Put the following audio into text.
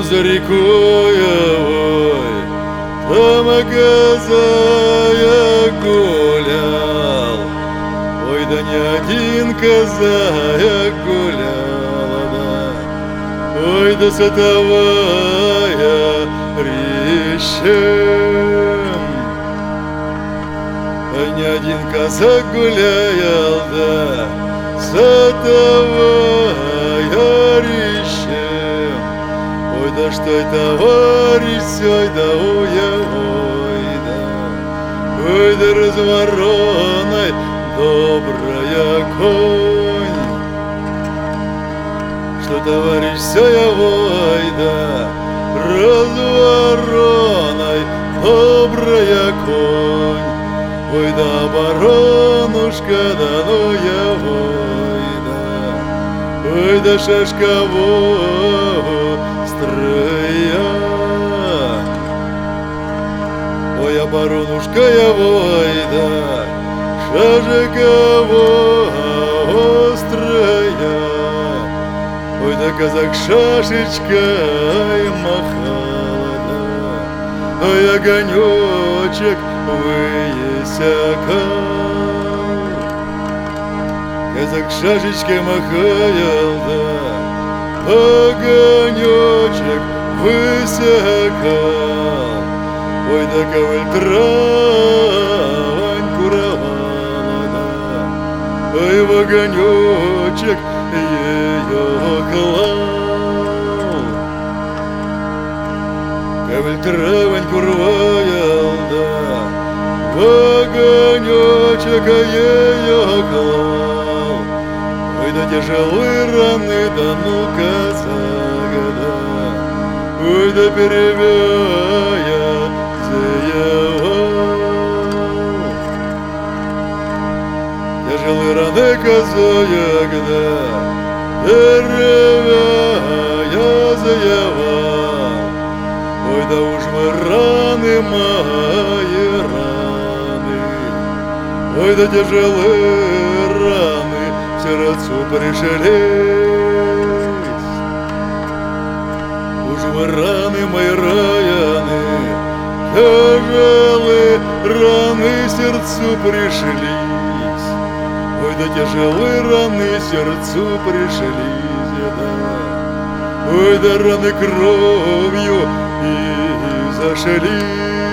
за рекой, там коза гулял. Ой, да не один коза гуляла, да. Ой, да сотовая рещем. Ой, не один казак гулял, да, сотовая рещем. Ой, да что это товарищ сёй, да ой, да. Ой, да развороной добрая конь. Что товарищ сёй, ой, да, развороной добрая конь. Ой, да баронушка, да ну я, ой, да. Ой, да шашкового строя. Ой, а баронушка я, ой, да, шашкового строя. Ой, да казак шашечкой махала, да. Ой, огонечек высекал. Казак шашечкой махал, да, огонечек высекал. Ой, да ковыль травань куровала, да. Ой, в огонечек ее клал. Ковыль травань куровал, да, в огонечек ее клал. Ой, да тяжелые раны, да ну казак, да. Ой, да перевяя заевал. Тяжелые раны казак, да, перевяя заевал. Ой, да уж мы раны мои раны. Ой, да тяжелые раны в сердцу пришлись. Уж вы раны мои раяны, тяжелые раны сердцу пришлись. Ой, да тяжелые раны сердцу пришлись, да. Ой, да раны кровью и зашлись.